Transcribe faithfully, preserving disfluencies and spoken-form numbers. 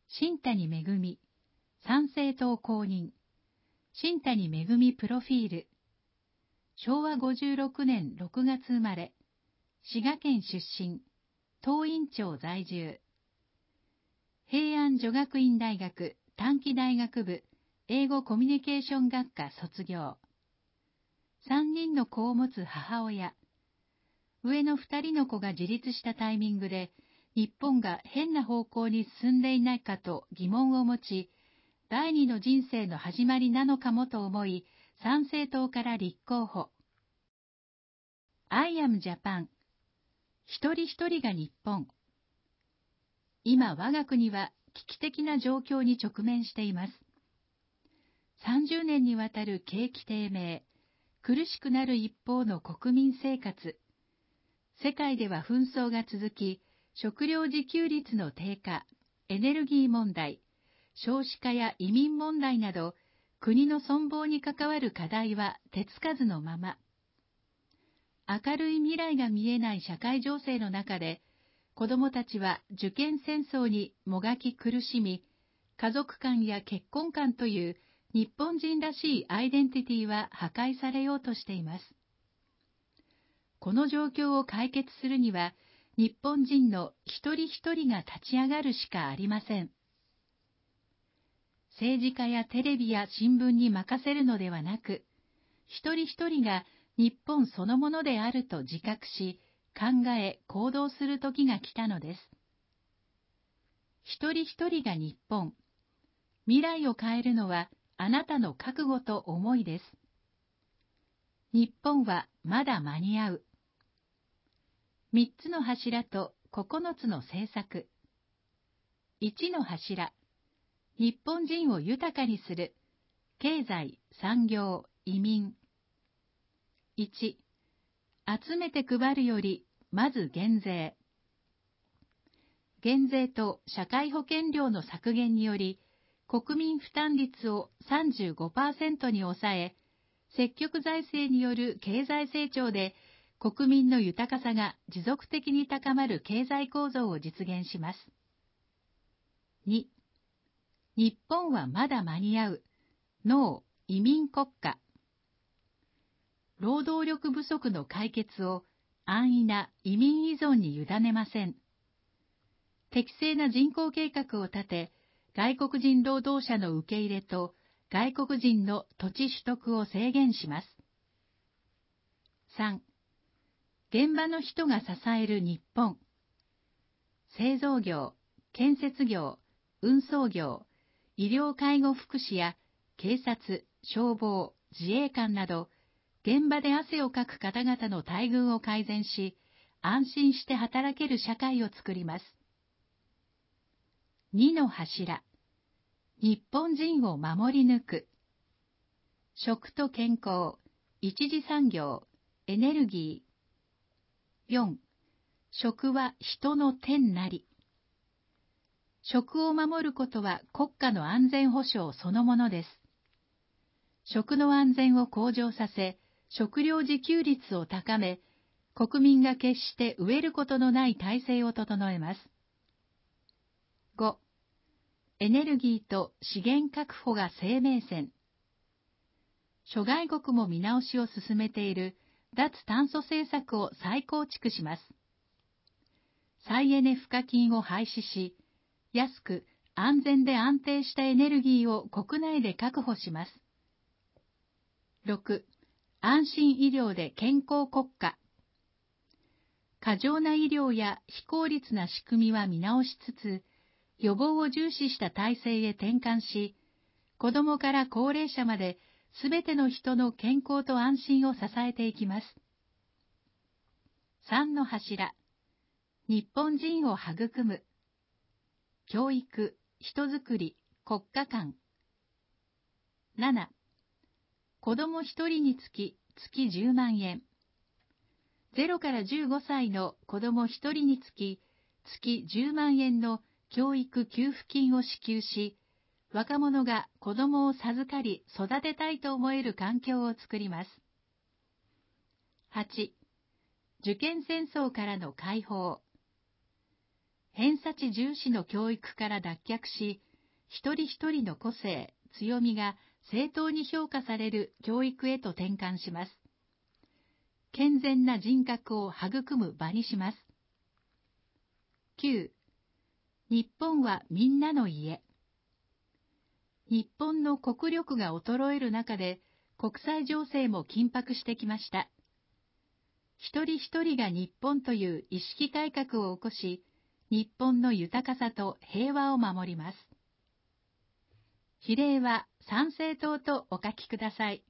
新谷めぐみ、参政党公認、新谷めぐみプロフィール、しょうわごじゅうろくねんろくがつ生まれ、滋賀県出身、東院町在住。平安女学院大学短期大学部英語コミュニケーション学科卒業。さんにんの子を持つ母親。上のふたりの子が自立したタイミングで、日本が変な方向に進んでいないかと疑問を持ち、第二の人生の始まりなのかもと思い、参政党から立候補。I am Japan。一人一人が日本。今我が国は危機的な状況に直面しています。さんじゅうねんにわたる景気低迷、苦しくなる一方の国民生活。世界では紛争が続き、食料自給率の低下、エネルギー問題、少子化や移民問題など、国の存亡に関わる課題は手つかずのまま。明るい未来が見えない社会情勢の中で、子どもたちは受験戦争にもがき苦しみ、家族観や結婚観という日本人らしいアイデンティティは破壊されようとしています。この状況を解決するには、日本人の一人一人が立ち上がるしかありません。政治家やテレビや新聞に任せるのではなく、一人一人が日本そのものであると自覚し、考え、行動する時が来たのです。一人一人が日本。未来を変えるのはあなたの覚悟と思いです。日本はまだ間に合う。三つの柱と九つの政策。一の柱。日本人を豊かにする。経済、産業、移民。一、集めて配るより、まず減税。減税と社会保険料の削減により、国民負担率を さんじゅうごパーセント に抑え、積極財政による経済成長で、国民の豊かさが持続的に高まる経済構造を実現します。に、日本はまだ間に合う。ノー、移民国家。労働力不足の解決を安易な移民依存に委ねません。適正な人口計画を立て、外国人労働者の受け入れと外国人の土地取得を制限します。さん、現場の人が支える日本。製造業、建設業、運送業、医療介護福祉や警察、消防、自衛官など、現場で汗をかく方々の待遇を改善し、安心して働ける社会を作ります。にの柱。日本人を守り抜く。食と健康、一次産業、エネルギー。よん、食は人の天なり。食を守ることは国家の安全保障そのものです。食の安全を向上させ、食料自給率を高め、国民が決して飢えることのない体制を整えます。ご、エネルギーと資源確保が生命線。諸外国も見直しを進めている脱炭素政策を再構築します。再エネ賦課金を廃止し、安く安全で安定したエネルギーを国内で確保します。ろく、安心医療で健康国家。過剰な医療や非効率な仕組みは見直しつつ、予防を重視した体制へ転換し、子どもから高齢者まで、すべての人の健康と安心を支えていきます。さんの柱。日本人を育む。教育、人づくり、国家観。なな、子どもひとりにつき月じゅうまんえん。ゼロからじゅうごさいの子どもひとりにつき月じゅうまんえんの教育給付金を支給し、若者が子どもを授かり育てたいと思える環境を作ります。はち、受験戦争からの解放。 偏差値重視の教育から脱却し、一人一人の個性、強みが正当に評価される教育へと転換します。健全な人格を育む場にします。きゅう、日本はみんなの家。日本の国力が衰える中で、国際情勢も緊迫してきました。一人一人が日本という意識改革を起こし、日本の豊かさと平和を守ります。比例は参政党とお書きください。